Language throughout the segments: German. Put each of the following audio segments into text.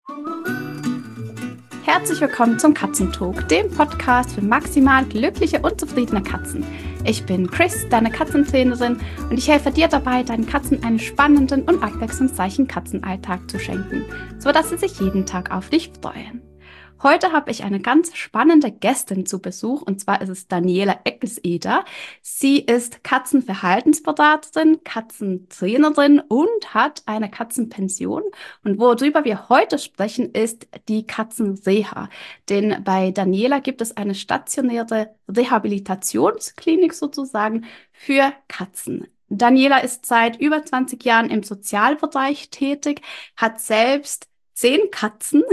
Herzlich willkommen zum Katzentalk, dem Podcast für maximal glückliche und zufriedene Katzen. Ich bin Chris, deine Katzentrainerin, und ich helfe dir dabei, deinen Katzen einen spannenden und abwechslungsreichen Katzenalltag zu schenken, sodass sie sich jeden Tag auf dich freuen. Heute habe ich eine ganz spannende Gästin zu Besuch, und zwar ist es Daniela Eckeseder. Sie ist Katzenverhaltensberaterin, Katzentrainerin und hat eine Katzenpension. Und worüber wir heute sprechen, ist die Katzenreha. Denn bei Daniela gibt es eine stationäre Rehabilitationsklinik sozusagen für Katzen. Daniela ist seit über 20 Jahren im Sozialbereich tätig, hat selbst 10 Katzen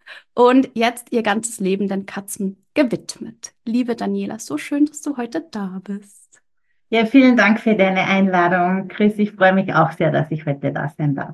und jetzt ihr ganzes Leben den Katzen gewidmet. Liebe Daniela, so schön, dass du heute da bist. Ja, vielen Dank für deine Einladung, Chris. Ich freue mich auch sehr, dass ich heute da sein darf.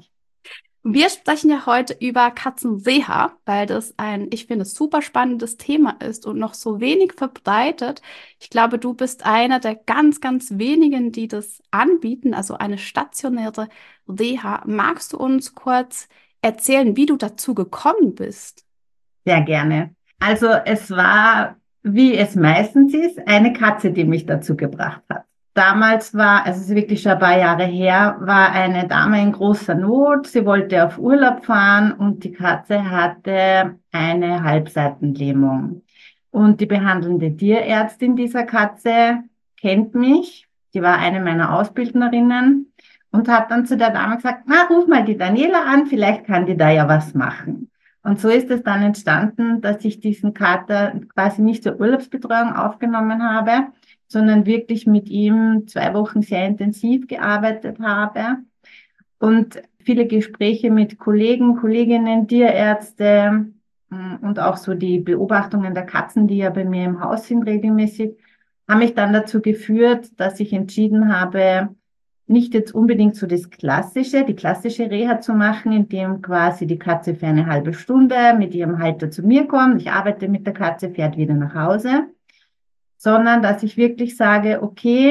Wir sprechen ja heute über Katzenreha, weil das ich finde, super spannendes Thema ist und noch so wenig verbreitet. Ich glaube, du bist einer der ganz, ganz wenigen, die das anbieten, also eine stationäre Reha. Magst du uns kurz erzählen, wie du dazu gekommen bist? Sehr gerne. Also es war, wie es meistens ist, eine Katze, die mich dazu gebracht hat. Damals also es ist wirklich schon ein paar Jahre her, war eine Dame in großer Not. Sie wollte auf Urlaub fahren und die Katze hatte eine Halbseitenlähmung. Und die behandelnde Tierärztin dieser Katze kennt mich. Die war eine meiner Ausbildnerinnen und hat dann zu der Dame gesagt, na, ruf mal die Daniela an, vielleicht kann die da ja was machen. Und so ist es dann entstanden, dass ich diesen Kater quasi nicht zur Urlaubsbetreuung aufgenommen habe, sondern wirklich mit ihm 2 Wochen sehr intensiv gearbeitet habe und viele Gespräche mit Kollegen, Kolleginnen, Tierärzte und auch so die Beobachtungen der Katzen, die ja bei mir im Haus sind regelmäßig, haben mich dann dazu geführt, dass ich entschieden habe, nicht jetzt unbedingt so die klassische Reha zu machen, indem quasi die Katze für eine halbe Stunde mit ihrem Halter zu mir kommt. Ich arbeite mit der Katze, fährt wieder nach Hause, sondern dass ich wirklich sage, okay,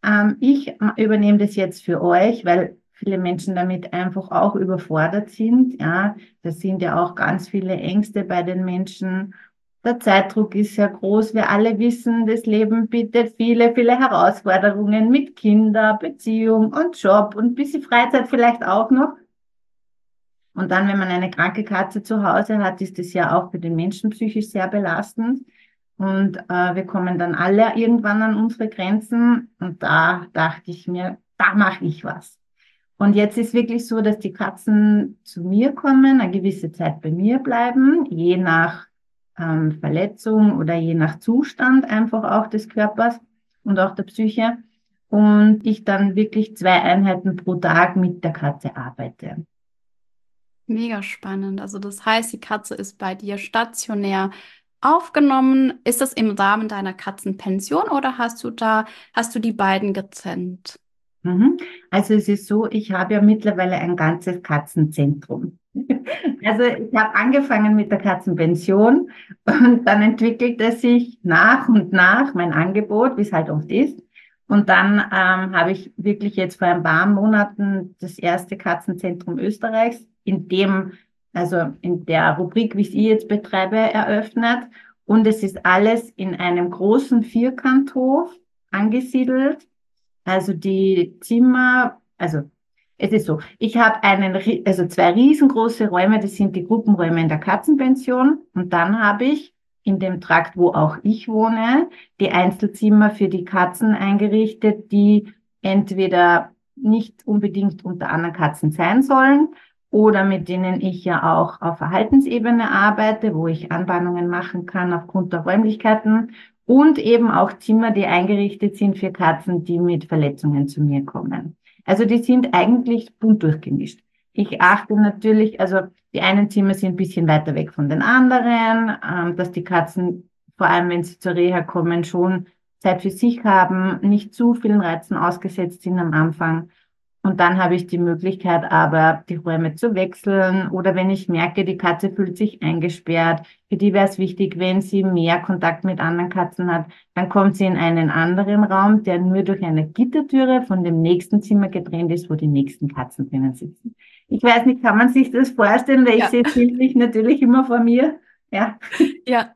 ich übernehme das jetzt für euch, weil viele Menschen damit einfach auch überfordert sind. Ja, das sind ja auch ganz viele Ängste bei den Menschen. Der Zeitdruck ist sehr groß. Wir alle wissen, das Leben bietet viele, viele Herausforderungen mit Kinder, Beziehung und Job und ein bisschen Freizeit vielleicht auch noch. Und dann, wenn man eine kranke Katze zu Hause hat, ist das ja auch für den Menschen psychisch sehr belastend. Und wir kommen dann alle irgendwann an unsere Grenzen. Und da dachte ich mir, da mache ich was. Und jetzt ist wirklich so, dass die Katzen zu mir kommen, eine gewisse Zeit bei mir bleiben, je nach Verletzung oder je nach Zustand einfach auch des Körpers und auch der Psyche. Und ich dann wirklich 2 Einheiten pro Tag mit der Katze arbeite. Mega spannend. Also das heißt, die Katze ist bei dir stationär aufgenommen. Ist das im Rahmen deiner Katzenpension oder hast du die beiden getrennt? Also es ist so, ich habe ja mittlerweile ein ganzes Katzenzentrum. Also ich habe angefangen mit der Katzenpension und dann entwickelte sich nach und nach mein Angebot, wie es halt oft ist. Und dann habe ich wirklich jetzt vor ein paar Monaten das erste Katzenzentrum Österreichs also in der Rubrik, wie ich sie jetzt betreibe, eröffnet. Und es ist alles in einem großen Vierkanthof angesiedelt. Also die Zimmer, also es ist so, ich habe also 2 riesengroße Räume, das sind die Gruppenräume in der Katzenpension. Und dann habe ich in dem Trakt, wo auch ich wohne, die Einzelzimmer für die Katzen eingerichtet, die entweder nicht unbedingt unter anderen Katzen sein sollen oder mit denen ich ja auch auf Verhaltensebene arbeite, wo ich Anbahnungen machen kann aufgrund der Räumlichkeiten. Und eben auch Zimmer, die eingerichtet sind für Katzen, die mit Verletzungen zu mir kommen. Also die sind eigentlich bunt durchgemischt. Ich achte natürlich, also die einen Zimmer sind ein bisschen weiter weg von den anderen, dass die Katzen, vor allem wenn sie zur Reha kommen, schon Zeit für sich haben, nicht zu vielen Reizen ausgesetzt sind am Anfang. Und dann habe ich die Möglichkeit, aber die Räume zu wechseln oder wenn ich merke, die Katze fühlt sich eingesperrt, für die wäre es wichtig, wenn sie mehr Kontakt mit anderen Katzen hat, dann kommt sie in einen anderen Raum, der nur durch eine Gittertüre von dem nächsten Zimmer getrennt ist, wo die nächsten Katzen drinnen sitzen. Ich weiß nicht, kann man sich das vorstellen, weil ich Ja. sehe es bildlich natürlich immer vor mir. Ja, Ja,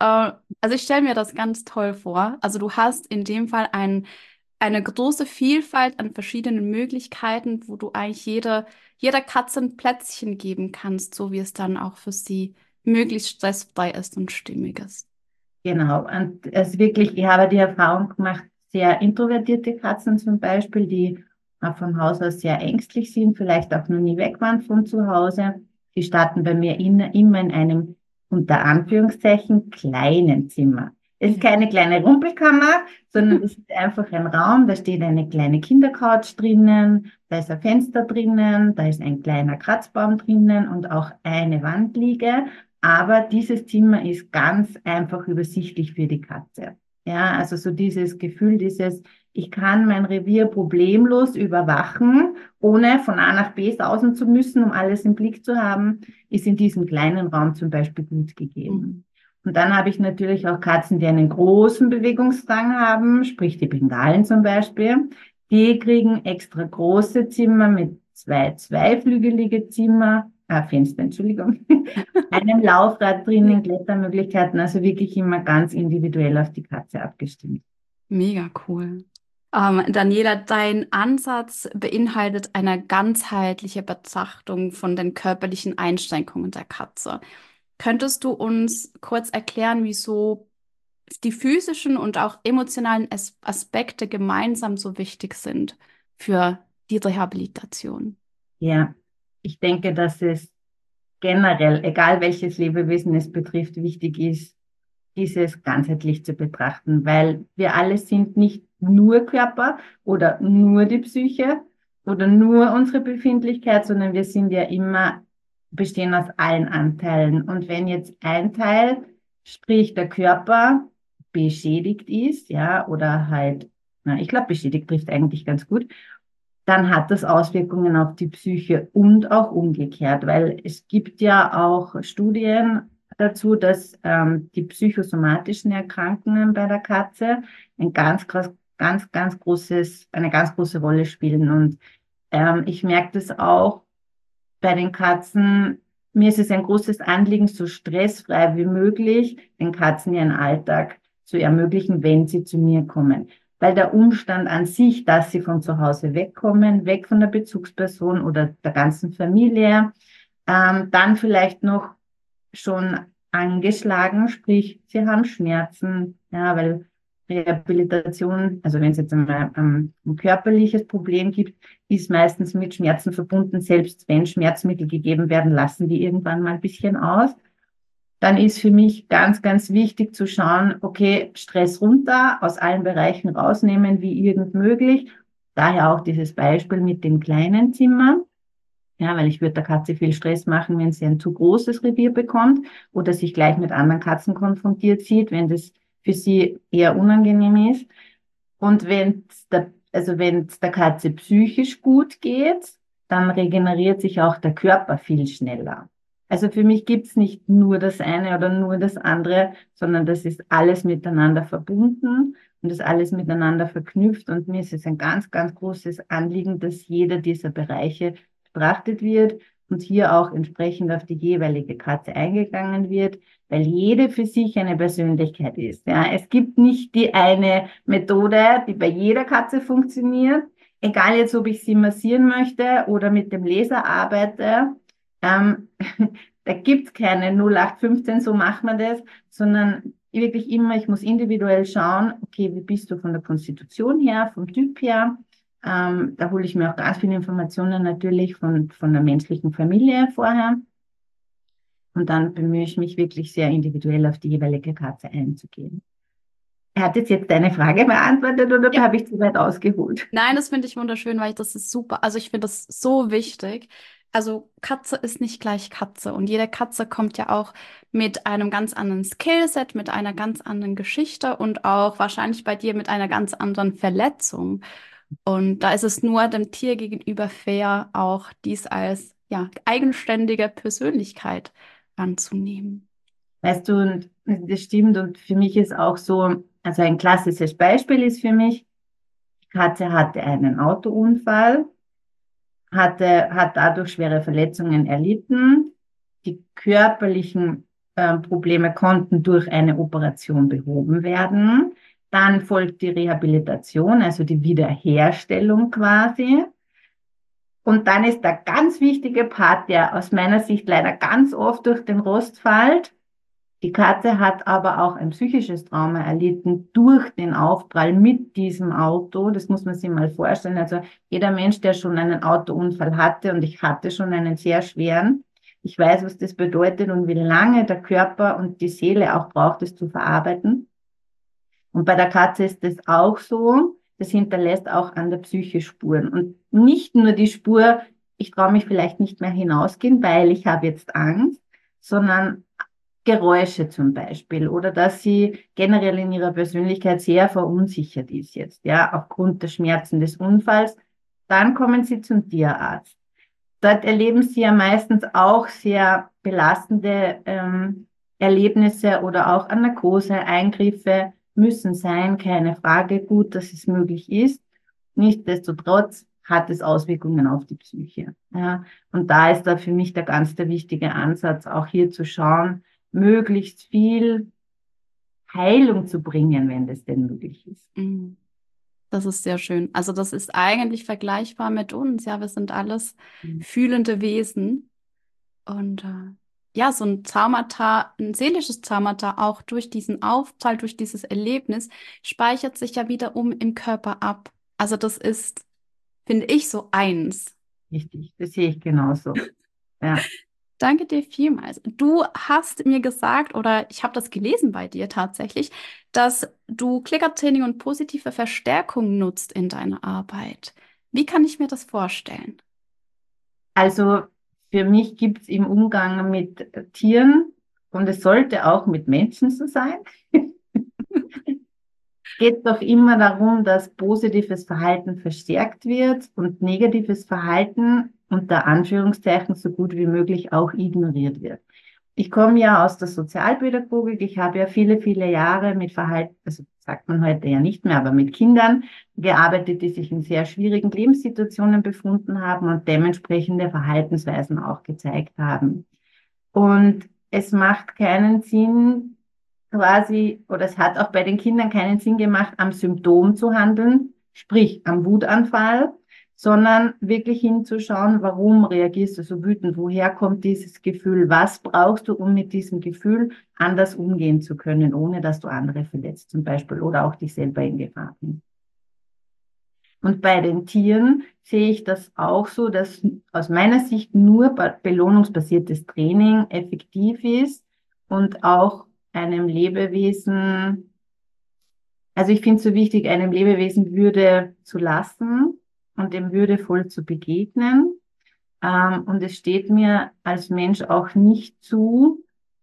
also ich stelle mir das ganz toll vor. Also du hast in dem Fall eine große Vielfalt an verschiedenen Möglichkeiten, wo du eigentlich jeder Katze ein Plätzchen geben kannst, so wie es dann auch für sie möglichst stressfrei ist und stimmig ist. genau. Und es wirklich, ich habe die Erfahrung gemacht, sehr introvertierte Katzen zum Beispiel, die von Haus aus sehr ängstlich sind, vielleicht auch noch nie weg waren von zu Hause. Die starten bei mir immer in einem, unter Anführungszeichen, kleinen Zimmer. Es ist Ja. keine kleine Rumpelkammer, sondern es ist einfach ein Raum, da steht eine kleine Kindercouch drinnen, da ist ein Fenster drinnen, da ist ein kleiner Kratzbaum drinnen und auch eine Wandliege. Aber dieses Zimmer ist ganz einfach übersichtlich für die Katze. Ja, also so dieses Gefühl, ich kann mein Revier problemlos überwachen, ohne von A nach B sausen zu müssen, um alles im Blick zu haben, ist in diesem kleinen Raum zum Beispiel gut gegeben. Mhm. Und dann habe ich natürlich auch Katzen, die einen großen Bewegungsdrang haben, sprich die Bengalen zum Beispiel. Die kriegen extra große Zimmer mit zwei zweiflügelige Fenster, Entschuldigung, einem Laufrad drinnen, Klettermöglichkeiten, also wirklich immer ganz individuell auf die Katze abgestimmt. Mega cool. Daniela, dein Ansatz beinhaltet eine ganzheitliche Betrachtung von den körperlichen Einschränkungen der Katze. Könntest du uns kurz erklären, wieso die physischen und auch emotionalen Aspekte gemeinsam so wichtig sind für die Rehabilitation? Ja, ich denke, dass es generell, egal welches Lebewesen es betrifft, wichtig ist, dieses ganzheitlich zu betrachten, weil wir alle sind nicht nur Körper oder nur die Psyche oder nur unsere Befindlichkeit, sondern wir sind ja immer, bestehen aus allen Anteilen. Und wenn jetzt ein Teil, sprich der Körper, beschädigt ist, ja, oder halt, na, ich glaube, beschädigt trifft eigentlich ganz gut, dann hat das Auswirkungen auf die Psyche und auch umgekehrt, weil es gibt ja auch Studien dazu, dass die psychosomatischen Erkrankungen bei der Katze ein eine ganz große Rolle spielen. Und ich merke das auch bei den Katzen. Mir ist es ein großes Anliegen, so stressfrei wie möglich den Katzen ihren Alltag zu ermöglichen, wenn sie zu mir kommen. Weil der Umstand an sich, dass sie von zu Hause wegkommen, weg von der Bezugsperson oder der ganzen Familie, dann vielleicht noch schon angeschlagen, sprich, sie haben Schmerzen, ja, weil Rehabilitation, also wenn es jetzt einmal ein körperliches Problem gibt, ist meistens mit Schmerzen verbunden. Selbst wenn Schmerzmittel gegeben werden, lassen die irgendwann mal ein bisschen aus. Dann ist für mich ganz, ganz wichtig zu schauen, okay, Stress runter, aus allen Bereichen rausnehmen, wie irgend möglich. Daher auch dieses Beispiel mit dem kleinen Zimmer. Ja, weil ich würde der Katze viel Stress machen, wenn sie ein zu großes Revier bekommt oder sich gleich mit anderen Katzen konfrontiert sieht, wenn das für sie eher unangenehm ist. Und wenn es der Katze psychisch gut geht, dann regeneriert sich auch der Körper viel schneller. Also für mich gibt's nicht nur das eine oder nur das andere, sondern das ist alles miteinander verbunden und ist alles miteinander verknüpft. Und mir ist es ein ganz, ganz großes Anliegen, dass jeder dieser Bereiche betrachtet wird und hier auch entsprechend auf die jeweilige Katze eingegangen wird, weil jede für sich eine Persönlichkeit ist. Ja, es gibt nicht die eine Methode, die bei jeder Katze funktioniert. Egal jetzt, ob ich sie massieren möchte oder mit dem Laser arbeite, ähm, da gibt's keine 0815, so macht man das, sondern wirklich immer, ich muss individuell schauen, okay, wie bist du von der Konstitution her, vom Typ her, da hole ich mir auch ganz viele Informationen natürlich von der menschlichen Familie vorher. Und dann bemühe ich mich wirklich sehr individuell auf die jeweilige Katze einzugehen. Hat jetzt deine Frage beantwortet oder Ja. habe ich zu weit ausgeholt? Nein, das finde ich wunderschön, weil das ist super. Also ich finde das so wichtig. Also Katze ist nicht gleich Katze und jede Katze kommt ja auch mit einem ganz anderen Skillset, mit einer ganz anderen Geschichte und auch wahrscheinlich bei dir mit einer ganz anderen Verletzung. Und da ist es nur dem Tier gegenüber fair, auch dies als ja, eigenständige Persönlichkeit anzunehmen. Weißt du, und das stimmt. Und für mich ist auch so, also ein klassisches Beispiel ist für mich, die Katze hatte einen Autounfall, hat dadurch schwere Verletzungen erlitten. Die körperlichen Probleme konnten durch eine Operation behoben werden. Dann folgt die Rehabilitation, also die Wiederherstellung quasi. Und dann ist der ganz wichtige Part, der aus meiner Sicht leider ganz oft durch den Rost fällt. Die Katze hat aber auch ein psychisches Trauma erlitten durch den Aufprall mit diesem Auto. Das muss man sich mal vorstellen. Also jeder Mensch, der schon einen Autounfall hatte, und ich hatte schon einen sehr schweren, ich weiß, was das bedeutet und wie lange der Körper und die Seele auch braucht, es zu verarbeiten. Und bei der Katze ist das auch so. Das hinterlässt auch an der Psyche Spuren. Und nicht nur die Spur, ich traue mich vielleicht nicht mehr hinausgehen, weil ich habe jetzt Angst, sondern Geräusche zum Beispiel oder dass sie generell in ihrer Persönlichkeit sehr verunsichert ist jetzt, ja, aufgrund der Schmerzen des Unfalls. Dann kommen sie zum Tierarzt. Dort erleben sie ja meistens auch sehr belastende Erlebnisse oder auch an Narkose, Eingriffe müssen sein, keine Frage, gut, dass es möglich ist. Nichtsdestotrotz hat es Auswirkungen auf die Psyche. Ja. Und da ist da für mich der ganz der wichtige Ansatz, auch hier zu schauen, möglichst viel Heilung zu bringen, wenn das denn möglich ist. Das ist sehr schön. Also das ist eigentlich vergleichbar mit uns. Ja, wir sind alles fühlende Wesen. Und ja, so ein Traumata, ein seelisches Traumata auch durch diesen Aufprall, durch dieses Erlebnis, speichert sich ja wiederum im Körper ab. Also das ist, finde ich, so eins. Richtig, das sehe ich genauso. Ja. Danke dir vielmals. Du hast mir gesagt, oder ich habe das gelesen bei dir tatsächlich, dass du Klickertraining und positive Verstärkung nutzt in deiner Arbeit. Wie kann ich mir das vorstellen? Also für mich gibt es im Umgang mit Tieren, und es sollte auch mit Menschen so sein, geht doch immer darum, dass positives Verhalten verstärkt wird und negatives Verhalten unter Anführungszeichen so gut wie möglich auch ignoriert wird. Ich komme ja aus der Sozialpädagogik. Ich habe ja viele, viele Jahre mit Verhalten, also sagt man heute ja nicht mehr, aber mit Kindern gearbeitet, die sich in sehr schwierigen Lebenssituationen befunden haben und dementsprechende Verhaltensweisen auch gezeigt haben. Und es macht keinen Sinn, quasi, oder es hat auch bei den Kindern keinen Sinn gemacht, am Symptom zu handeln, sprich am Wutanfall, sondern wirklich hinzuschauen, warum reagierst du so wütend, woher kommt dieses Gefühl, was brauchst du, um mit diesem Gefühl anders umgehen zu können, ohne dass du andere verletzt zum Beispiel oder auch dich selber in Gefahr bringst. Und bei den Tieren sehe ich das auch so, dass aus meiner Sicht nur belohnungsbasiertes Training effektiv ist und auch einem Lebewesen, also ich finde es so wichtig, einem Lebewesen Würde zu lassen und dem würdevoll zu begegnen. Und es steht mir als Mensch auch nicht zu,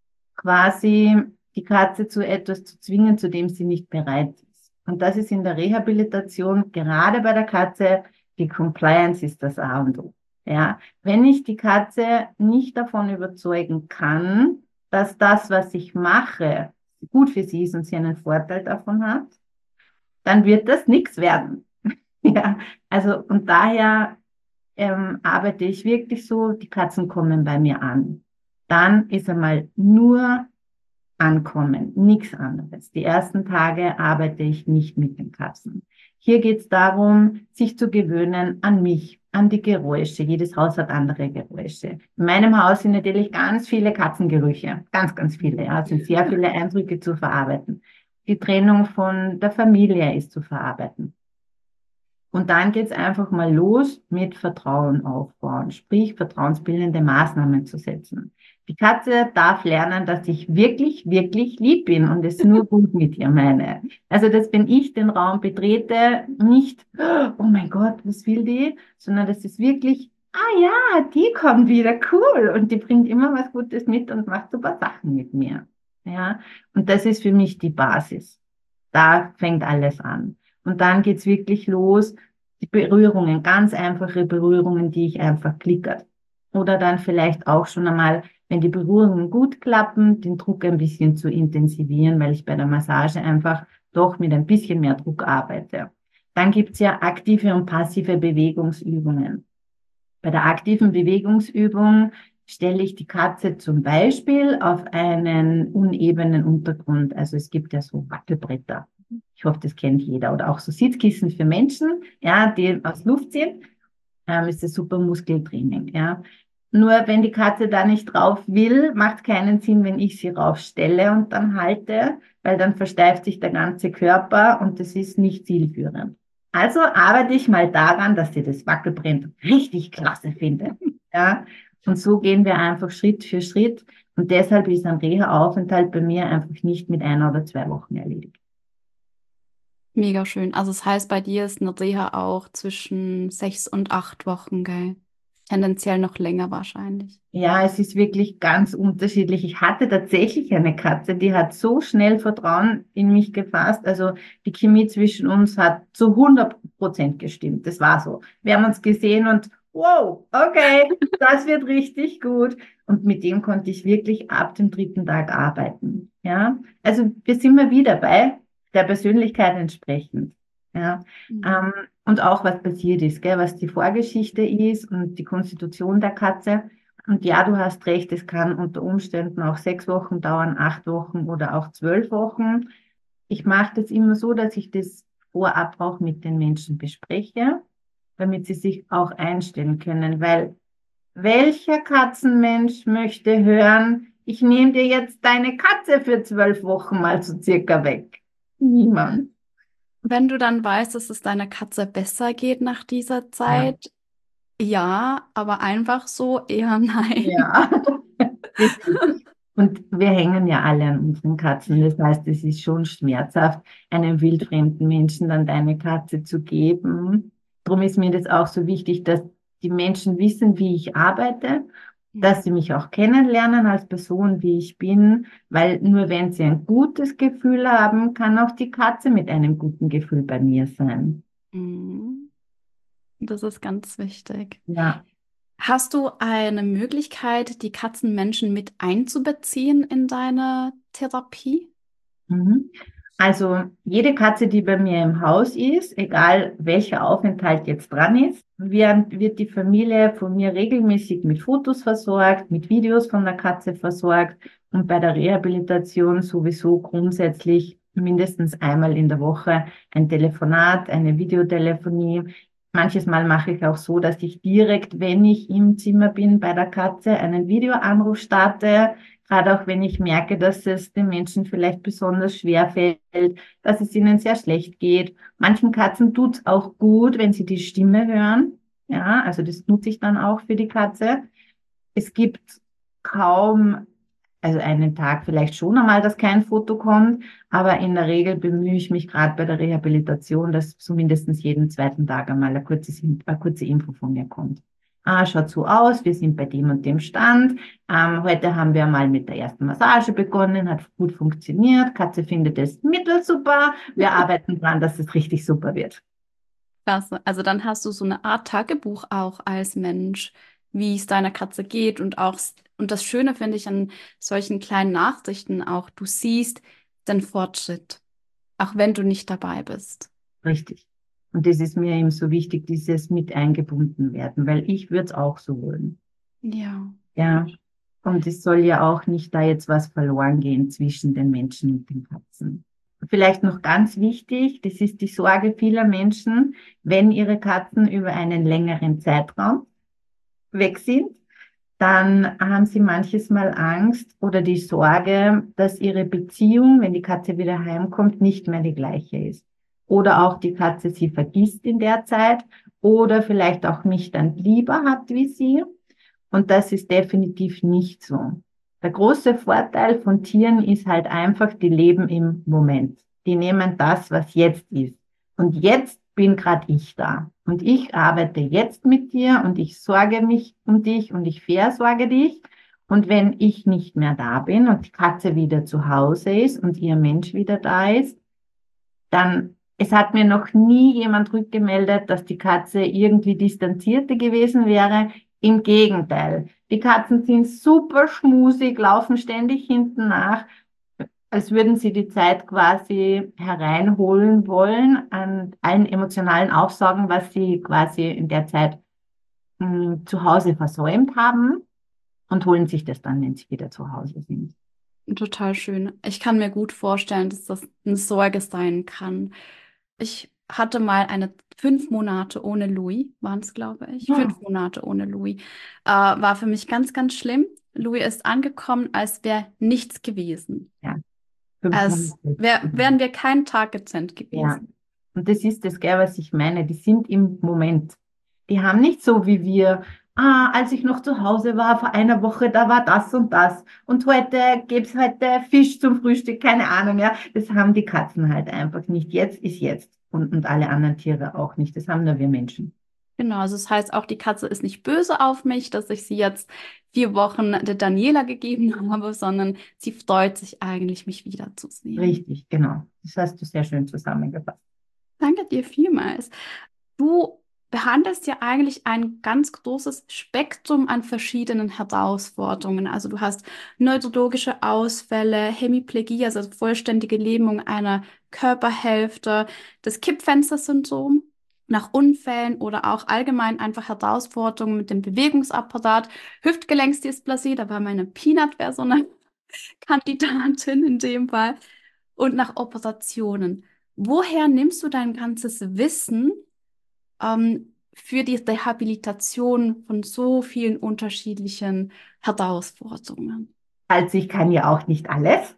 quasi die Katze zu etwas zu zwingen, zu dem sie nicht bereit ist. Und das ist in der Rehabilitation, gerade bei der Katze, die Compliance ist das A und O. Ja, wenn ich die Katze nicht davon überzeugen kann, dass das, was ich mache, gut für sie ist und sie einen Vorteil davon hat, dann wird das nichts werden. Ja, also und daher arbeite ich wirklich so, die Katzen kommen bei mir an. Dann ist einmal nur ankommen, nichts anderes. Die ersten Tage arbeite ich nicht mit den Katzen. Hier geht es darum, sich zu gewöhnen an mich, an die Geräusche. Jedes Haus hat andere Geräusche. In meinem Haus sind natürlich ganz viele Katzengerüche, ganz, ganz viele. Ja, es sind sehr viele Eindrücke zu verarbeiten. Die Trennung von der Familie ist zu verarbeiten. Und dann geht's einfach mal los mit Vertrauen aufbauen, sprich vertrauensbildende Maßnahmen zu setzen. Die Katze darf lernen, dass ich wirklich, wirklich lieb bin und es nur gut mit ihr meine. Also, dass wenn ich den Raum betrete, nicht, oh mein Gott, was will die, sondern dass es wirklich, ah ja, die kommt wieder, cool, und die bringt immer was Gutes mit und macht super Sachen mit mir. Ja, und das ist für mich die Basis. Da fängt alles an. Und dann geht's wirklich los, die Berührungen, ganz einfache Berührungen, die ich einfach klickert. Oder dann vielleicht auch schon einmal, wenn die Berührungen gut klappen, den Druck ein bisschen zu intensivieren, weil ich bei der Massage einfach doch mit ein bisschen mehr Druck arbeite. Dann gibt's ja aktive und passive Bewegungsübungen. Bei der aktiven Bewegungsübung stelle ich die Katze zum Beispiel auf einen unebenen Untergrund. Also es gibt ja so Wackelbretter. Ich hoffe, das kennt jeder. Oder auch so Sitzkissen für Menschen, ja, die aus Luft sind. Ist das super Muskeltraining, ja. Nur wenn die Katze da nicht drauf will, macht keinen Sinn, wenn ich sie raufstelle und dann halte, weil dann versteift sich der ganze Körper und das ist nicht zielführend. Also arbeite ich mal daran, dass sie das Wackelbrett richtig klasse findet. Ja? Und so gehen wir einfach Schritt für Schritt. Und deshalb ist ein Reha-Aufenthalt bei mir einfach nicht mit 1 oder 2 Wochen erledigt. Mega schön. Also das heißt, bei dir ist eine Reha auch zwischen 6 und 8 Wochen, gell? Tendenziell noch länger wahrscheinlich. Ja, es ist wirklich ganz unterschiedlich. Ich hatte tatsächlich eine Katze, die hat so schnell Vertrauen in mich gefasst. Also die Chemie zwischen uns hat zu 100% gestimmt. Das war so. Wir haben uns gesehen und wow, okay, das wird richtig gut. Und mit dem konnte ich wirklich ab dem 3. Tag arbeiten. Ja, also wir sind mal wieder bei der Persönlichkeit entsprechend. Ja, Mhm. und auch was passiert ist, gell, was die Vorgeschichte ist und die Konstitution der Katze. Und ja, du hast recht, es kann unter Umständen auch 6 Wochen dauern, 8 Wochen oder auch 12 Wochen. Ich mache das immer so, dass ich das vorab auch mit den Menschen bespreche, damit sie sich auch einstellen können, weil welcher Katzenmensch möchte hören, ich nehme dir jetzt deine Katze für 12 Wochen mal so circa weg? Niemand. Wenn du dann weißt, dass es deiner Katze besser geht nach dieser Ja. Zeit, ja, aber einfach so eher nein. Ja. Richtig. Und wir hängen ja alle an unseren Katzen. Das heißt, es ist schon schmerzhaft, einem wildfremden Menschen dann deine Katze zu geben. Darum ist mir das auch so wichtig, dass die Menschen wissen, wie ich arbeite, dass sie mich auch kennenlernen als Person, wie ich bin, weil nur wenn sie ein gutes Gefühl haben, kann auch die Katze mit einem guten Gefühl bei mir sein. Mhm. Das ist ganz wichtig. Ja. Hast du eine Möglichkeit, die Katzenmenschen mit einzubeziehen in deine Therapie? Mhm. Also jede Katze, die bei mir im Haus ist, egal welcher Aufenthalt jetzt dran ist, wird die Familie von mir regelmäßig mit Fotos versorgt, mit Videos von der Katze versorgt und bei der Rehabilitation sowieso grundsätzlich mindestens einmal in der Woche ein Telefonat, eine Videotelefonie. Manches Mal mache ich auch so, dass ich direkt, wenn ich im Zimmer bin bei der Katze, einen Videoanruf starte. Gerade auch wenn ich merke, dass es den Menschen vielleicht besonders schwer fällt, dass es ihnen sehr schlecht geht. Manchen Katzen tut es auch gut, wenn sie die Stimme hören. Ja, also das nutze ich dann auch für die Katze. Es gibt kaum, also einen Tag vielleicht schon einmal, dass kein Foto kommt, aber in der Regel bemühe ich mich gerade bei der Rehabilitation, dass zumindest jeden 2. Tag einmal eine kurze Info von mir kommt. Schaut so aus, wir sind bei dem und dem Stand. Heute haben wir mal mit der ersten Massage begonnen, hat gut funktioniert. Katze findet es mittelsuper. Wir arbeiten dran, dass es richtig super wird. Klasse. Also dann hast du so eine Art Tagebuch auch als Mensch, wie es deiner Katze geht und auch, und das Schöne finde ich an solchen kleinen Nachrichten auch, du siehst den Fortschritt, auch wenn du nicht dabei bist. Richtig. Und das ist mir eben so wichtig, dieses mit eingebunden werden, weil ich würde es auch so wollen. Ja. Ja. Und es soll ja auch nicht da jetzt was verloren gehen zwischen den Menschen und den Katzen. Vielleicht noch ganz wichtig, das ist die Sorge vieler Menschen, wenn ihre Katzen über einen längeren Zeitraum weg sind, dann haben sie manches Mal Angst oder die Sorge, dass ihre Beziehung, wenn die Katze wieder heimkommt, nicht mehr die gleiche ist. Oder auch die Katze sie vergisst in der Zeit oder vielleicht auch nicht dann lieber hat wie sie. Und das ist definitiv nicht so. Der große Vorteil von Tieren ist halt einfach, die leben im Moment. Die nehmen das, was jetzt ist. Und jetzt bin gerade ich da. Und ich arbeite jetzt mit dir und ich sorge mich um dich und ich versorge dich. Und wenn ich nicht mehr da bin und die Katze wieder zu Hause ist und ihr Mensch wieder da ist, dann, es hat mir noch nie jemand rückgemeldet, dass die Katze irgendwie distanzierter gewesen wäre. Im Gegenteil. Die Katzen sind super schmusig, laufen ständig hinten nach, als würden sie die Zeit quasi hereinholen wollen an allen emotionalen Aufsagen, was sie quasi in der Zeit zu Hause versäumt haben und holen sich das dann, wenn sie wieder zu Hause sind. Total schön. Ich kann mir gut vorstellen, dass das eine Sorge sein kann. Ich hatte mal 5 Monate ohne Louis, waren es, glaube ich. Ja, 5 Monate ohne Louis. War für mich ganz, ganz schlimm. Louis ist angekommen, als wäre nichts gewesen. ja, 5 Monate. Als wären wir keinen Tag getrennt Ja, gewesen. und das ist das, gell, was ich meine. Die sind im Moment. Die haben nicht so wie wir, als ich noch zu Hause war, vor einer Woche, da war das und das. Und heute gibt's heute Fisch zum Frühstück, keine Ahnung, ja. Das haben die Katzen halt einfach nicht. Jetzt ist jetzt. Und alle anderen Tiere auch nicht. Das haben nur wir Menschen. Genau, also das heißt auch, die Katze ist nicht böse auf mich, dass ich sie jetzt 4 Wochen der Daniela gegeben habe, sondern sie freut sich eigentlich, mich wiederzusehen. Richtig, genau. Das hast du sehr schön zusammengefasst. Danke dir vielmals. Du behandelst ja eigentlich ein ganz großes Spektrum an verschiedenen Herausforderungen. Also du hast neurologische Ausfälle, Hemiplegie, also vollständige Lähmung einer Körperhälfte, das Kippfenstersyndrom nach Unfällen oder auch allgemein einfach Herausforderungen mit dem Bewegungsapparat, Hüftgelenksdysplasie, da war meine Peanut, wäre so eine Kandidatin in dem Fall, und nach Operationen. Woher nimmst du dein ganzes Wissen für die Rehabilitation von so vielen unterschiedlichen Herausforderungen? Also ich kann ja auch nicht alles,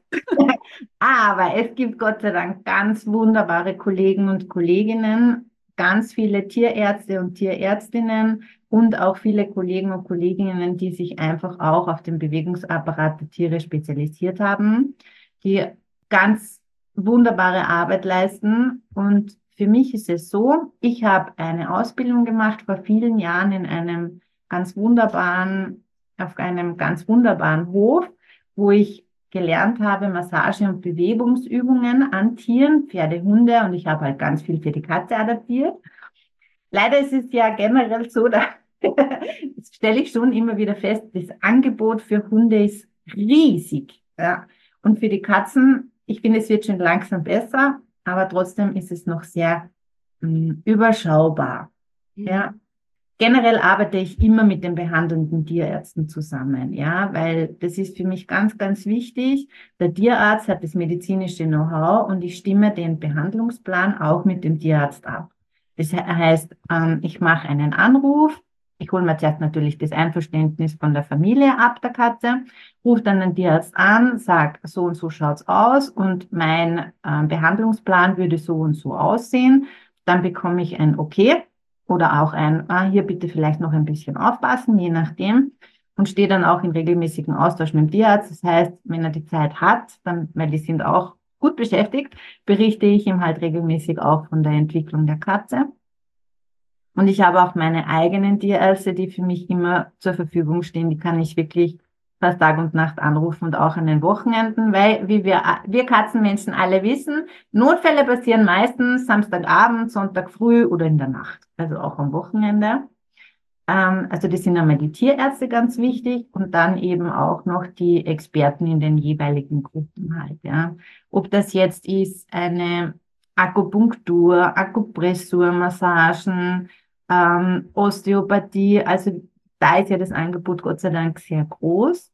aber es gibt Gott sei Dank ganz wunderbare Kollegen und Kolleginnen, ganz viele Tierärzte und Tierärztinnen und auch viele Kollegen und Kolleginnen, die sich einfach auch auf den Bewegungsapparat der Tiere spezialisiert haben, die ganz wunderbare Arbeit leisten. Und für mich ist es so, ich habe eine Ausbildung gemacht vor vielen Jahren ganz wunderbaren, auf einem ganz wunderbaren Hof, wo ich gelernt habe, Massage- und Bewegungsübungen an Tieren, Pferde, Hunde, und ich habe halt ganz viel für die Katze adaptiert. Leider ist es ja generell so, da das stelle ich schon immer wieder fest, das Angebot für Hunde ist riesig. Ja. Und für die Katzen, ich finde, es wird schon langsam besser, aber trotzdem ist es noch sehr überschaubar. Ja. Mhm. Generell arbeite ich immer mit den behandelnden Tierärzten zusammen, ja, weil das ist für mich ganz, ganz wichtig. Der Tierarzt hat das medizinische Know-how und ich stimme den Behandlungsplan auch mit dem Tierarzt ab. Das heißt, ich mache einen Anruf, ich hole mir zuerst natürlich das Einverständnis von der Familie ab, der Katze, rufe dann den Tierarzt an, sag, so und so schaut's aus und mein Behandlungsplan würde so und so aussehen. Dann bekomme ich ein Okay. Oder auch hier bitte vielleicht noch ein bisschen aufpassen, je nachdem. Und stehe dann auch in regelmäßigen Austausch mit dem Tierarzt. Das heißt, wenn er die Zeit hat, dann, weil die sind auch gut beschäftigt, berichte ich ihm halt regelmäßig auch von der Entwicklung der Katze. Und ich habe auch meine eigenen Tierärzte, die für mich immer zur Verfügung stehen. Die kann ich wirklich fast Tag und Nacht anrufen und auch an den Wochenenden, weil, wie wir Katzenmenschen alle wissen, Notfälle passieren meistens Samstagabend, Sonntag früh oder in der Nacht, also auch am Wochenende. Also das sind einmal die Tierärzte ganz wichtig und dann eben auch noch die Experten in den jeweiligen Gruppen halt, ja. Ob das jetzt ist eine Akupunktur, Akupressur, Massagen, Osteopathie, also da ist ja das Angebot Gott sei Dank sehr groß.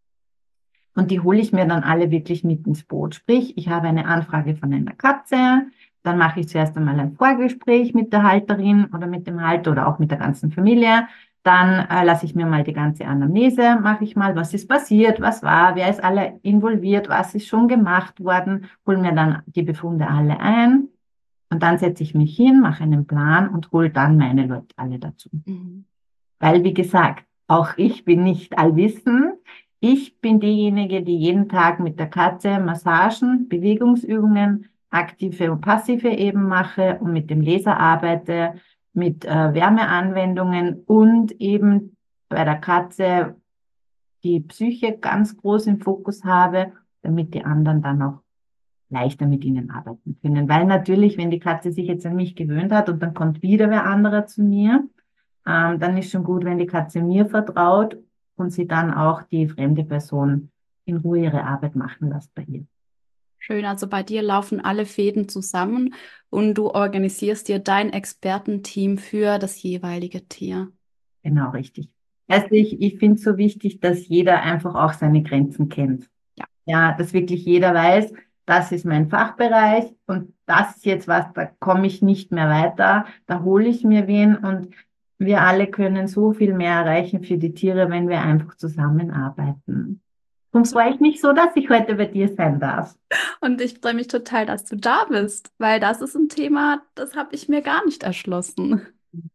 Und die hole ich mir dann alle wirklich mit ins Boot. Sprich, ich habe eine Anfrage von einer Katze, dann mache ich zuerst einmal ein Vorgespräch mit der Halterin oder mit dem Halter oder auch mit der ganzen Familie. Dann lasse ich mir mal die ganze Anamnese, mache ich mal, was ist passiert, was war, wer ist alle involviert, was ist schon gemacht worden, hole mir dann die Befunde alle ein und dann setze ich mich hin, mache einen Plan und hole dann meine Leute alle dazu. Mhm. Weil, wie gesagt, auch ich bin nicht allwissend. Ich bin diejenige, die jeden Tag mit der Katze Massagen, Bewegungsübungen, aktive und passive eben mache und mit dem Laser arbeite, mit Wärmeanwendungen und eben bei der Katze die Psyche ganz groß im Fokus habe, damit die anderen dann auch leichter mit ihnen arbeiten können. Weil natürlich, wenn die Katze sich jetzt an mich gewöhnt hat und dann kommt wieder wer anderer zu mir, dann ist schon gut, wenn die Katze mir vertraut und sie dann auch die fremde Person in Ruhe ihre Arbeit machen lässt bei ihr. Schön, also bei dir laufen alle Fäden zusammen und du organisierst dir dein Expertenteam für das jeweilige Tier. Genau, richtig. Also ich finde es so wichtig, dass jeder einfach auch seine Grenzen kennt. Ja. Ja, dass wirklich jeder weiß, das ist mein Fachbereich und das ist jetzt was, da komme ich nicht mehr weiter, da hole ich mir wen und wir alle können so viel mehr erreichen für die Tiere, wenn wir einfach zusammenarbeiten. Darum freue ich mich so, dass ich heute bei dir sein darf. Und ich freue mich total, dass du da bist, weil das ist ein Thema, das habe ich mir gar nicht erschlossen.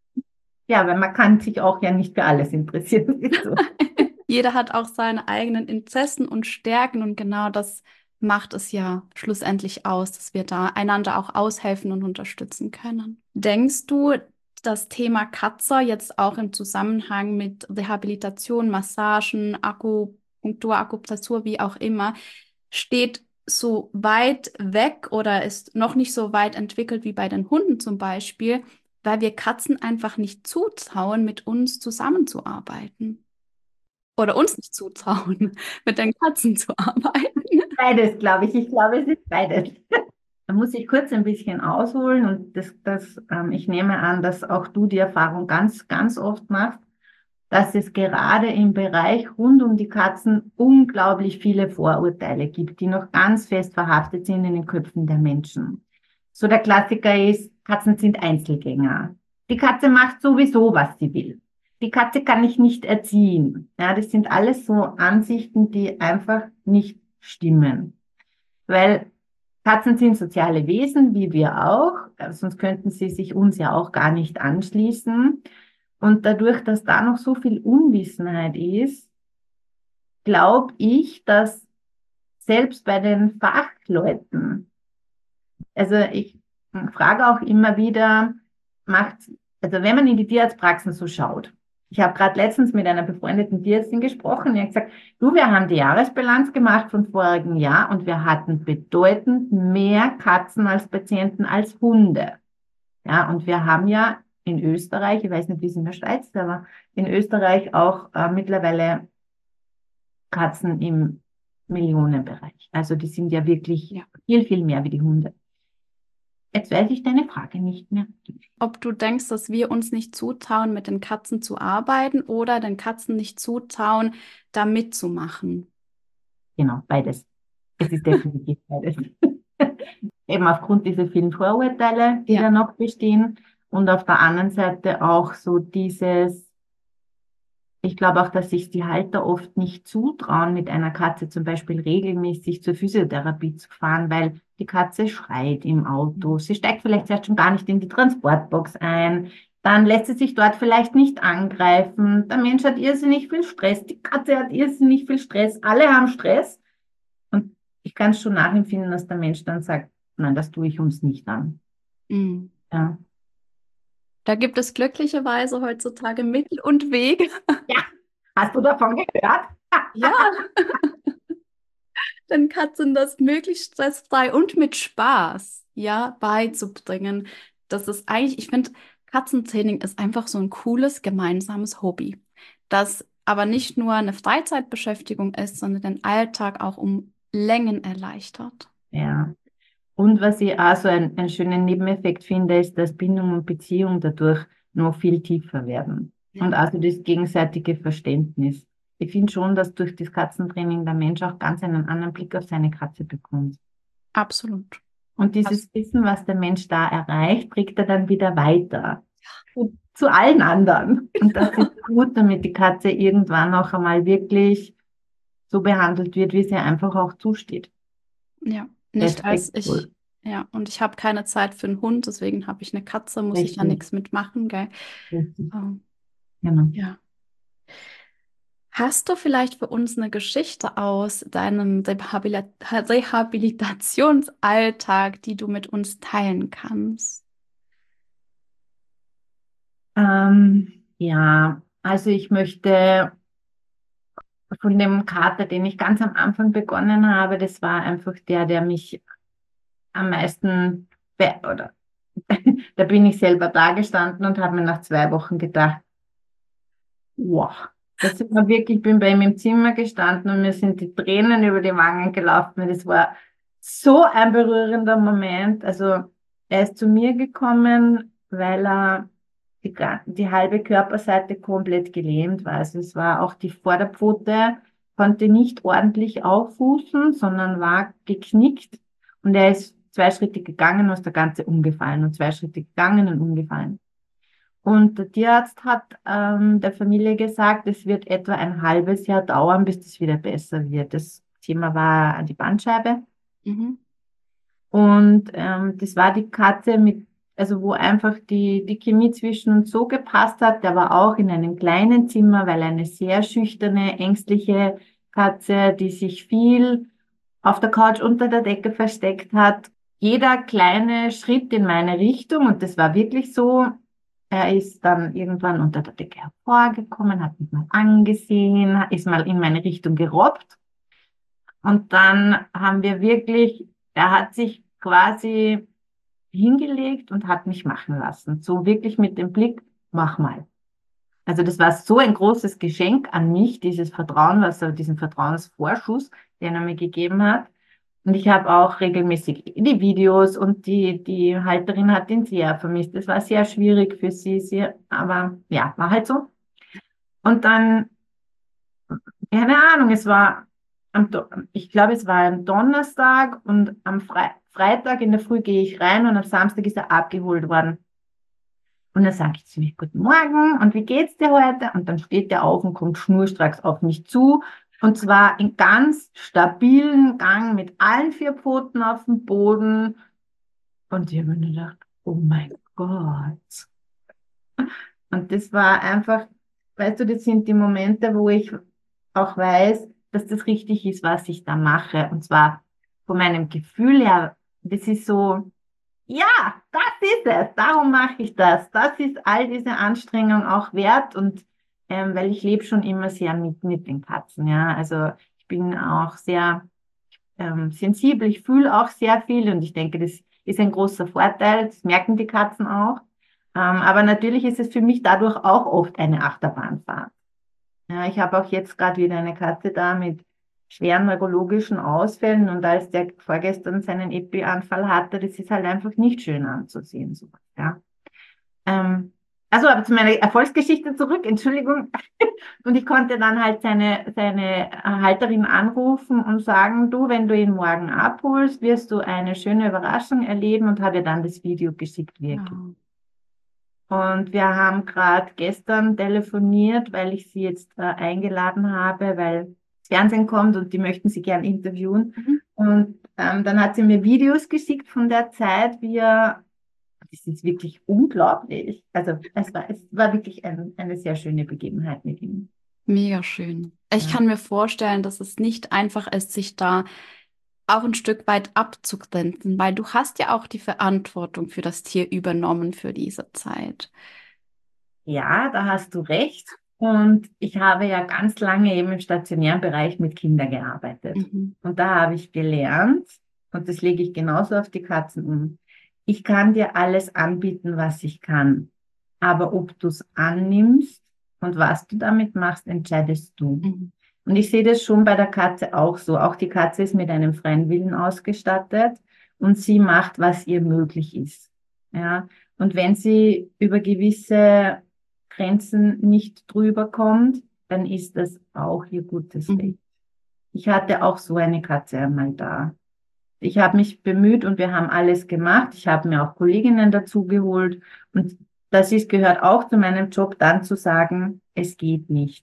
Ja, weil man kann sich auch ja nicht für alles interessieren. Das ist so. Jeder hat auch seine eigenen Interessen und Stärken und genau das macht es ja schlussendlich aus, dass wir da einander auch aushelfen und unterstützen können. Denkst du, das Thema Katzer jetzt auch im Zusammenhang mit Rehabilitation, Massagen, Akupunktur, Akupressur, wie auch immer, steht so weit weg oder ist noch nicht so weit entwickelt wie bei den Hunden zum Beispiel, weil wir Katzen einfach nicht zutrauen, mit uns zusammenzuarbeiten? Oder uns nicht zutrauen, mit den Katzen zu arbeiten. Beides, glaube ich. Ich glaube, es ist beides. Da muss ich kurz ein bisschen ausholen und ich nehme an, dass auch du die Erfahrung ganz, ganz oft machst, dass es gerade im Bereich rund um die Katzen unglaublich viele Vorurteile gibt, die noch ganz fest verhaftet sind in den Köpfen der Menschen. So der Klassiker ist, Katzen sind Einzelgänger. Die Katze macht sowieso, was sie will. Die Katze kann ich nicht erziehen. Ja, das sind alles so Ansichten, die einfach nicht stimmen. Weil Katzen sind soziale Wesen, wie wir auch, sonst könnten sie sich uns ja auch gar nicht anschließen. Und dadurch, dass da noch so viel Unwissenheit ist, glaube ich, dass selbst bei den Fachleuten, also ich frage auch immer wieder, also wenn man in die Tierarztpraxen so schaut, ich habe gerade letztens mit einer befreundeten Tierärztin gesprochen, die hat gesagt, du, wir haben die Jahresbilanz gemacht von vorigem Jahr und wir hatten bedeutend mehr Katzen als Patienten als Hunde. Ja, und wir haben ja in Österreich, ich weiß nicht, wie es in der Schweiz ist, aber in Österreich auch mittlerweile Katzen im Millionenbereich. Also die sind ja wirklich viel, viel mehr wie die Hunde. Jetzt weiß ich deine Frage nicht mehr. Ob du denkst, dass wir uns nicht zutrauen, mit den Katzen zu arbeiten oder den Katzen nicht zutrauen, da mitzumachen. Genau, beides. Es ist definitiv beides. Eben aufgrund dieser vielen Vorurteile, die da noch bestehen. Und auf der anderen Seite auch so ich glaube auch, dass sich die Halter oft nicht zutrauen, mit einer Katze zum Beispiel regelmäßig zur Physiotherapie zu fahren, weil die Katze schreit im Auto. Sie steigt vielleicht erst schon gar nicht in die Transportbox ein. Dann lässt sie sich dort vielleicht nicht angreifen. Der Mensch hat irrsinnig viel Stress. Die Katze hat irrsinnig viel Stress. Alle haben Stress. Und ich kann es schon nachempfinden, dass der Mensch dann sagt, nein, das tue ich uns nicht an. Mhm. Ja. Da gibt es glücklicherweise heutzutage Mittel und Wege. Ja, hast du davon gehört? Ja, den Katzen das möglichst stressfrei und mit Spaß, ja, beizubringen. Das ist eigentlich, ich finde, Katzentraining ist einfach so ein cooles gemeinsames Hobby, das aber nicht nur eine Freizeitbeschäftigung ist, sondern den Alltag auch um Längen erleichtert. Ja. Und was ich auch so einen schönen Nebeneffekt finde, ist, dass Bindung und Beziehung dadurch noch viel tiefer werden. Ja. Und also das gegenseitige Verständnis. Ich finde schon, dass durch das Katzentraining der Mensch auch ganz einen anderen Blick auf seine Katze bekommt. Absolut. Und dieses Wissen, was der Mensch da erreicht, trägt er dann wieder weiter. Zu allen anderen. Und das ist gut, damit die Katze irgendwann auch einmal wirklich so behandelt wird, wie sie einfach auch zusteht. Ja, nicht als ich. Respektvoll. Ja, und ich habe keine Zeit für einen Hund, deswegen habe ich eine Katze, muss ich ja Richtig. nichts mitmachen, gell? Richtig. Ähm, Genau. ja. Hast du vielleicht für uns eine Geschichte aus deinem Rehabilitationsalltag, die du mit uns teilen kannst? Ja, also ich möchte von dem Kater, den ich ganz am Anfang begonnen habe, das war einfach der mich am meisten, oder da bin ich selber da gestanden und habe mir nach 2 Wochen gedacht, wow, das war wirklich, ich bin bei ihm im Zimmer gestanden und mir sind die Tränen über die Wangen gelaufen. Und das war so ein berührender Moment. Also er ist zu mir gekommen, weil er die halbe Körperseite komplett gelähmt war. Also es war auch die Vorderpfote, konnte nicht ordentlich auffußen, sondern war geknickt. Und er ist 2 Schritte gegangen und ist der ganze umgefallen und 2 Schritte gegangen und umgefallen. Und der Tierarzt hat der Familie gesagt, es wird etwa ein halbes Jahr dauern, bis das wieder besser wird. Das Thema war die Bandscheibe. Mhm. Und das war die Katze also wo einfach die Chemie zwischen uns so gepasst hat. Der war auch in einem kleinen Zimmer, weil eine sehr schüchterne, ängstliche Katze, die sich viel auf der Couch unter der Decke versteckt hat. Jeder kleine Schritt in meine Richtung, und das war wirklich so, er ist dann irgendwann unter der Decke hervorgekommen, hat mich mal angesehen, ist mal in meine Richtung gerobbt. Und dann haben wir wirklich, er hat sich quasi hingelegt und hat mich machen lassen. So wirklich mit dem Blick, mach mal. Also das war so ein großes Geschenk an mich, dieses Vertrauen, diesen Vertrauensvorschuss, den er mir gegeben hat. Und ich habe auch regelmäßig die Videos, und die Halterin hat ihn sehr vermisst. Es war sehr schwierig für sie, aber ja, war halt so. Und dann, keine Ahnung, ich glaube, es war am Donnerstag, und am Freitag in der Früh gehe ich rein, und am Samstag ist er abgeholt worden. Und dann sage ich zu mir, guten Morgen, und wie geht's dir heute? Und dann steht er auf und kommt schnurstracks auf mich zu. Und zwar in ganz stabilen Gang mit allen 4 Pfoten auf dem Boden. Und ich habe mir gedacht, oh mein Gott. Und das war einfach, weißt du, das sind die Momente, wo ich auch weiß, dass das richtig ist, was ich da mache. Und zwar von meinem Gefühl her, das ist so, ja, das ist es, darum mache ich das. Das ist all diese Anstrengung auch wert, und weil ich lebe schon immer sehr mit den Katzen, ja. Also ich bin auch sehr sensibel, ich fühle auch sehr viel, und ich denke, das ist ein großer Vorteil, das merken die Katzen auch. Aber natürlich ist es für mich dadurch auch oft eine Achterbahnfahrt. Ja, ich habe auch jetzt gerade wieder eine Katze da mit schweren neurologischen Ausfällen, und als der vorgestern seinen Epi-Anfall hatte, das ist halt einfach nicht schön anzusehen, sowas, ja. Also aber zu meiner Erfolgsgeschichte zurück, Entschuldigung. Und ich konnte dann halt seine Halterin anrufen und sagen, du, wenn du ihn morgen abholst, wirst du eine schöne Überraschung erleben, und habe ihr dann das Video geschickt, wie er geht. Und wir haben gerade gestern telefoniert, weil ich sie jetzt eingeladen habe, weil das Fernsehen kommt und die möchten sie gern interviewen. Mhm. Und dann hat sie mir Videos geschickt von der Zeit, das ist wirklich unglaublich. Also es war wirklich eine sehr schöne Begebenheit mit ihm. Mega schön. Ich Ja. kann mir vorstellen, dass es nicht einfach ist, sich da auch ein Stück weit abzugrenzen, weil du hast ja auch die Verantwortung für das Tier übernommen für diese Zeit. Ja, da hast du recht. Und ich habe ja ganz lange eben im stationären Bereich mit Kindern gearbeitet. Mhm. Und da habe ich gelernt, und das lege ich genauso auf die Katzen um, ich kann dir alles anbieten, was ich kann. Aber ob du es annimmst und was du damit machst, entscheidest du. Mhm. Und ich sehe das schon bei der Katze auch so. Auch die Katze ist mit einem freien Willen ausgestattet, und sie macht, was ihr möglich ist. Ja. Und wenn sie über gewisse Grenzen nicht drüber kommt, dann ist das auch ihr gutes Mhm. Recht. Ich hatte auch so eine Katze einmal da. Ich habe mich bemüht, und wir haben alles gemacht. Ich habe mir auch Kolleginnen dazu geholt, und gehört auch zu meinem Job, dann zu sagen, es geht nicht.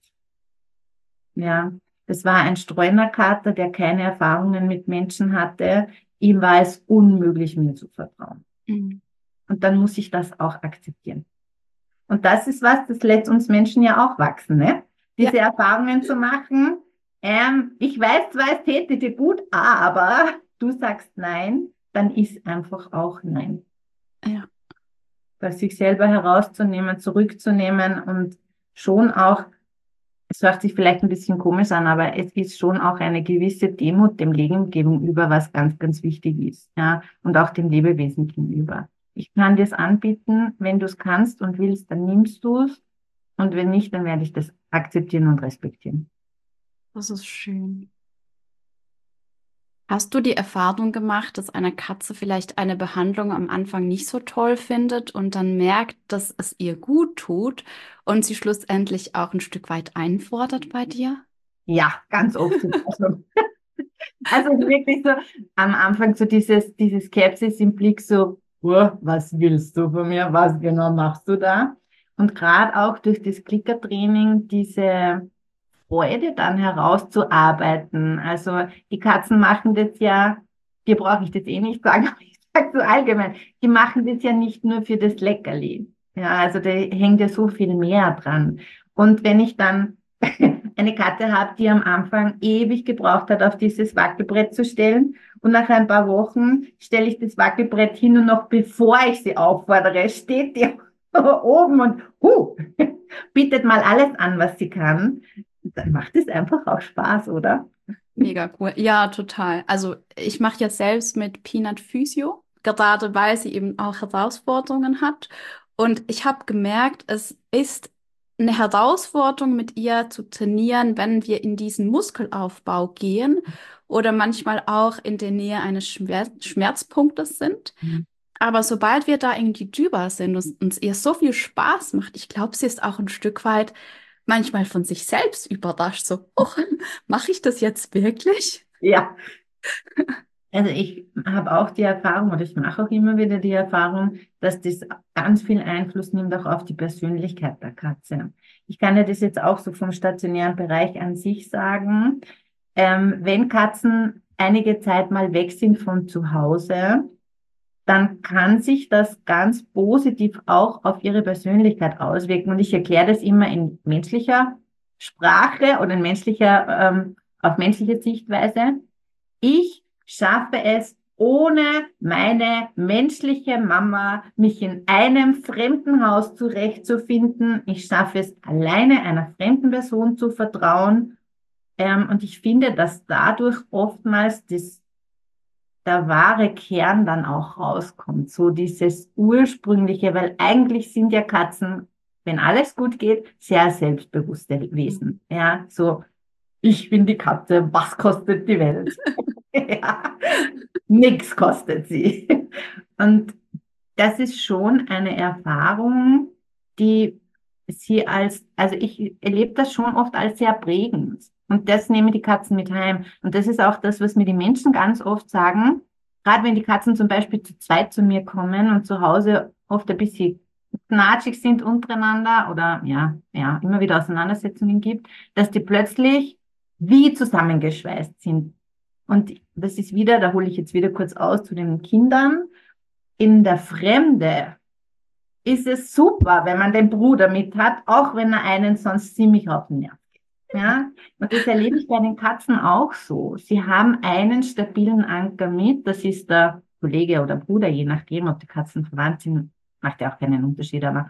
Ja, das war ein Streunerkater, der keine Erfahrungen mit Menschen hatte. Ihm war es unmöglich, mir zu vertrauen. Mhm. Und dann muss ich das auch akzeptieren. Und das ist was, das lässt uns Menschen ja auch wachsen, ne? Ja. Diese Erfahrungen zu machen. Ich weiß zwar, es täte dir gut, aber du sagst nein, dann ist einfach auch nein. Ja. Das sich selber herauszunehmen, zurückzunehmen, und schon auch, es hört sich vielleicht ein bisschen komisch an, aber es ist schon auch eine gewisse Demut dem Leben gegenüber, was ganz, ganz wichtig ist, ja, und auch dem Lebewesen gegenüber. Ich kann dir es anbieten, wenn du es kannst und willst, dann nimmst du es, und wenn nicht, dann werde ich das akzeptieren und respektieren. Das ist schön. Hast du die Erfahrung gemacht, dass eine Katze vielleicht eine Behandlung am Anfang nicht so toll findet und dann merkt, dass es ihr gut tut und sie schlussendlich auch ein Stück weit einfordert bei dir? Ja, ganz oft. Also wirklich so am Anfang so dieses Skepsis im Blick, so, oh, was willst du von mir? Was genau machst du da? Und gerade auch durch das Klickertraining diese Freude dann herauszuarbeiten. Also die Katzen machen das ja, dir brauche ich das eh nicht sagen, aber ich sage so allgemein, die machen das ja nicht nur für das Leckerli. Ja, also da hängt ja so viel mehr dran. Und wenn ich dann eine Katze habe, die am Anfang ewig gebraucht hat, auf dieses Wackelbrett zu stellen, und nach ein paar Wochen stelle ich das Wackelbrett hin und noch bevor ich sie auffordere, steht die oben und bietet mal alles an, was sie kann, dann macht es einfach auch Spaß, oder? Mega cool. Ja, total. Also ich mache jetzt selbst mit Peanut Physio, gerade weil sie eben auch Herausforderungen hat. Und ich habe gemerkt, es ist eine Herausforderung, mit ihr zu trainieren, wenn wir in diesen Muskelaufbau gehen oder manchmal auch in der Nähe eines Schmerzpunktes sind. Mhm. Aber sobald wir da irgendwie drüber sind und uns ihr so viel Spaß macht, ich glaube, sie ist auch ein Stück weit manchmal von sich selbst überrascht, so, oh, mache ich das jetzt wirklich? Ja, also ich habe auch die Erfahrung, oder ich mache auch immer wieder die Erfahrung, dass das ganz viel Einfluss nimmt auch auf die Persönlichkeit der Katze. Ich kann ja das jetzt auch so vom stationären Bereich an sich sagen. Wenn Katzen einige Zeit mal weg sind von zu Hause, dann kann sich das ganz positiv auch auf ihre Persönlichkeit auswirken. Und ich erkläre das immer in menschlicher Sprache oder in auf menschliche Sichtweise. Ich schaffe es, ohne meine menschliche Mama mich in einem fremden Haus zurechtzufinden. Ich schaffe es, alleine einer fremden Person zu vertrauen. Und ich finde, dass dadurch oftmals der wahre Kern dann auch rauskommt. So dieses ursprüngliche, weil eigentlich sind ja Katzen, wenn alles gut geht, sehr selbstbewusste Wesen. Ja, so, ich bin die Katze, was kostet die Welt? Ja, nix kostet sie. Und das ist schon eine Erfahrung, die sie also ich erlebe das schon oft als sehr prägend. Und das nehmen die Katzen mit heim. Und das ist auch das, was mir die Menschen ganz oft sagen. Gerade wenn die Katzen zum Beispiel zu zweit zu mir kommen und zu Hause oft ein bisschen knatschig sind untereinander oder ja, immer wieder Auseinandersetzungen gibt, dass die plötzlich wie zusammengeschweißt sind. Und das ist wieder, da hole ich jetzt wieder kurz aus zu den Kindern. In der Fremde ist es super, wenn man den Bruder mit hat, auch wenn er einen sonst ziemlich auf den Nerv geht. Ja? Und das erlebe ich bei den Katzen auch so. Sie haben einen stabilen Anker mit, das ist der Kollege oder Bruder, je nachdem, ob die Katzen verwandt sind, macht ja auch keinen Unterschied, aber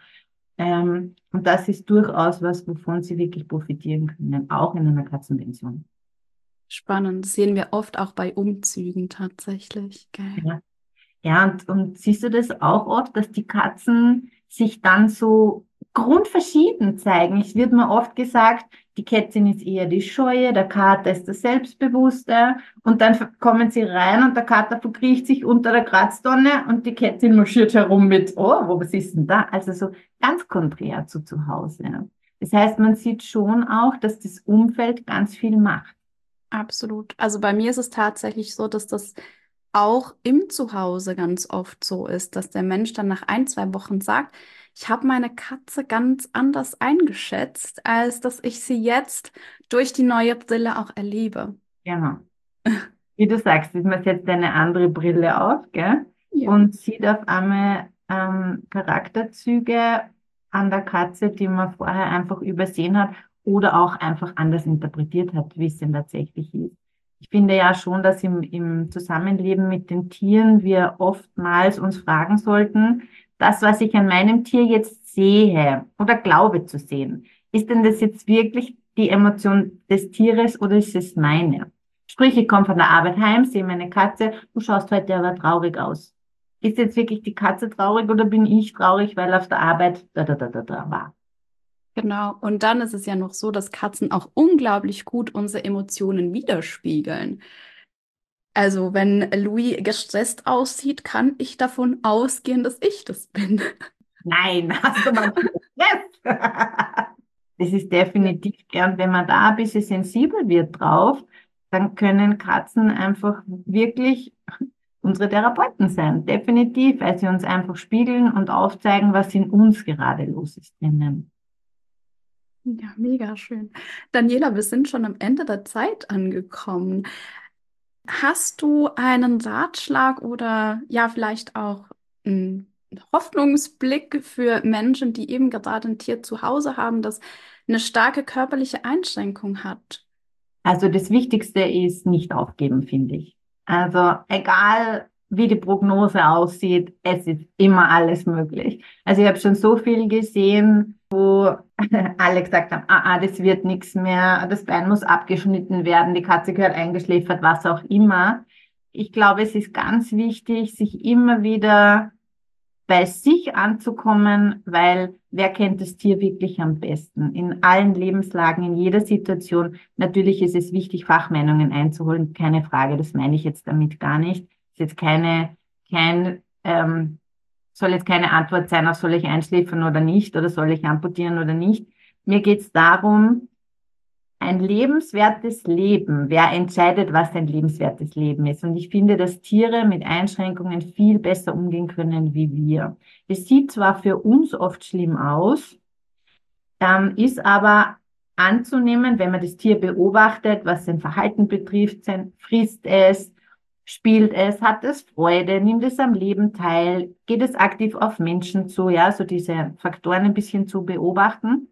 und das ist durchaus was, wovon sie wirklich profitieren können, auch in einer Katzenpension. Spannend. Das sehen wir oft auch bei Umzügen tatsächlich. Gell? Ja. Ja, und siehst du das auch oft, dass die Katzen sich dann so grundverschieden zeigen? Es wird mir oft gesagt, die Kätzin ist eher die Scheue, der Kater ist der Selbstbewusste, und dann kommen sie rein und der Kater verkriecht sich unter der Kratztonne und die Kätzin marschiert herum mit, oh, was ist denn da? Also so ganz konträr zu Hause. Das heißt, man sieht schon auch, dass das Umfeld ganz viel macht. Absolut. Also bei mir ist es tatsächlich so, dass das auch im Zuhause ganz oft so ist, dass der Mensch dann nach ein, zwei Wochen sagt, ich habe meine Katze ganz anders eingeschätzt, als dass ich sie jetzt durch die neue Brille auch erlebe. Genau. Wie du sagst, man setzt eine andere Brille auf, gell? Ja. Und sieht auf einmal Charakterzüge an der Katze, die man vorher einfach übersehen hat oder auch einfach anders interpretiert hat, wie es denn tatsächlich ist. Ich finde ja schon, dass im Zusammenleben mit den Tieren wir oftmals uns fragen sollten, das, was ich an meinem Tier jetzt sehe oder glaube zu sehen, ist denn das jetzt wirklich die Emotion des Tieres oder ist es meine? Sprich, ich komme von der Arbeit heim, sehe meine Katze, du schaust heute aber traurig aus. Ist jetzt wirklich die Katze traurig oder bin ich traurig, weil auf der Arbeit da war? Genau. Und dann ist es ja noch so, dass Katzen auch unglaublich gut unsere Emotionen widerspiegeln. Also, wenn Louis gestresst aussieht, kann ich davon ausgehen, dass ich das bin. Nein, hast du mal Stress? Das ist definitiv gern, wenn man da ein bisschen sensibel wird drauf, dann können Katzen einfach wirklich unsere Therapeuten sein. Definitiv, weil sie uns einfach spiegeln und aufzeigen, was in uns gerade los ist drinnen. Ja, mega schön. Daniela, wir sind schon am Ende der Zeit angekommen. Hast du einen Ratschlag oder ja, vielleicht auch einen Hoffnungsblick für Menschen, die eben gerade ein Tier zu Hause haben, das eine starke körperliche Einschränkung hat? Also das Wichtigste ist nicht aufgeben, finde ich. Also egal wie die Prognose aussieht, es ist immer alles möglich. Also ich habe schon so viel gesehen, wo alle gesagt haben, das wird nichts mehr, das Bein muss abgeschnitten werden, die Katze gehört eingeschläfert, was auch immer. Ich glaube, es ist ganz wichtig, sich immer wieder bei sich anzukommen, weil wer kennt das Tier wirklich am besten? In allen Lebenslagen, in jeder Situation. Natürlich ist es wichtig, Fachmeinungen einzuholen, keine Frage, das meine ich jetzt damit gar nicht. Ist jetzt soll jetzt keine Antwort sein auf soll ich einschläfern oder nicht oder soll ich amputieren oder nicht. Mir geht es darum, ein lebenswertes Leben. Wer entscheidet, was ein lebenswertes Leben ist? Und ich finde, dass Tiere mit Einschränkungen viel besser umgehen können wie wir. Es sieht zwar für uns oft schlimm aus, ist aber anzunehmen, wenn man das Tier beobachtet, was sein Verhalten betrifft, frisst es, spielt es, hat es Freude, nimmt es am Leben teil, geht es aktiv auf Menschen zu, ja, so diese Faktoren ein bisschen zu beobachten.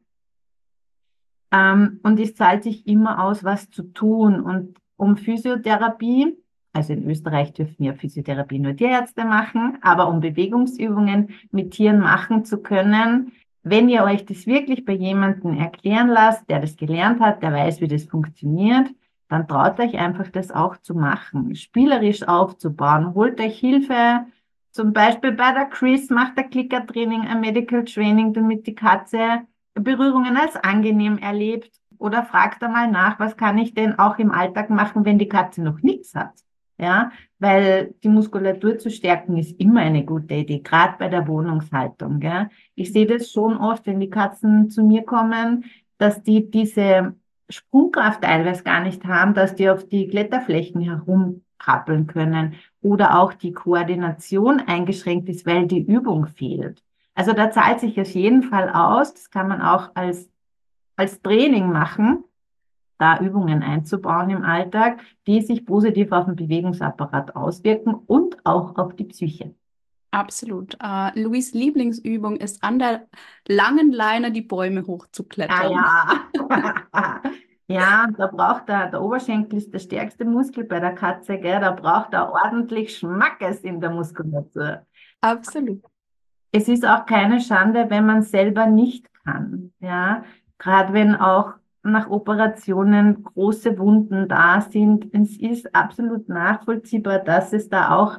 Und es zahlt sich immer aus, was zu tun. Und um Physiotherapie, also in Österreich dürfen ja Physiotherapie nur Tierärzte machen, aber um Bewegungsübungen mit Tieren machen zu können, wenn ihr euch das wirklich bei jemandem erklären lasst, der das gelernt hat, der weiß, wie das funktioniert, dann traut euch einfach, das auch zu machen, spielerisch aufzubauen. Holt euch Hilfe, zum Beispiel bei der Chris macht der Clicker-Training, ein Medical Training, damit die Katze Berührungen als angenehm erlebt, oder fragt einmal nach, was kann ich denn auch im Alltag machen, wenn die Katze noch nichts hat. Ja, weil die Muskulatur zu stärken ist immer eine gute Idee, gerade bei der Wohnungshaltung. Gell? Ich sehe das schon oft, wenn die Katzen zu mir kommen, dass die diese Sprungkraft teilweise gar nicht haben, dass die auf die Kletterflächen herumkrabbeln können oder auch die Koordination eingeschränkt ist, weil die Übung fehlt. Also da zahlt sich auf jeden Fall aus, das kann man auch als Training machen, da Übungen einzubauen im Alltag, die sich positiv auf den Bewegungsapparat auswirken und auch auf die Psyche. Absolut. Louis' Lieblingsübung ist an der langen Leine die Bäume hochzuklettern. Ja. Ja, da braucht der Oberschenkel ist der stärkste Muskel bei der Katze, gell? Da braucht er ordentlich Schmackes in der Muskulatur. Absolut. Es ist auch keine Schande, wenn man selber nicht kann, ja. Gerade wenn auch nach Operationen große Wunden da sind. Es ist absolut nachvollziehbar, dass es da auch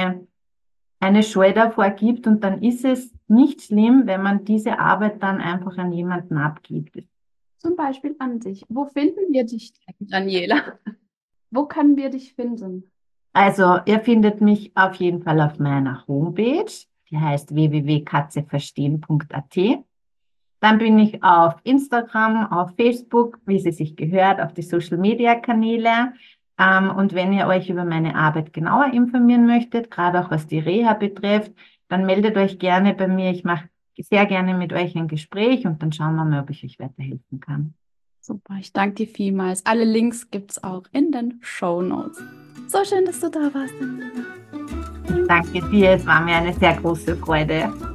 eine Scheu davor gibt, und dann ist es nicht schlimm, wenn man diese Arbeit dann einfach an jemanden abgibt. Zum Beispiel an dich. Wo finden wir dich, Daniela? Wo können wir dich finden? Also, ihr findet mich auf jeden Fall auf meiner Homepage, die heißt www.katzeverstehen.at. Dann bin ich auf Instagram, auf Facebook, wie sie sich gehört, auf die Social-Media-Kanäle. Und wenn ihr euch über meine Arbeit genauer informieren möchtet, gerade auch was die Reha betrifft, dann meldet euch gerne bei mir. Ich mache sehr gerne mit euch ein Gespräch und dann schauen wir mal, ob ich euch weiterhelfen kann. Super, ich danke dir vielmals. Alle Links gibt es auch in den Shownotes. So schön, dass du da warst, Daniela. Ich danke dir, es war mir eine sehr große Freude.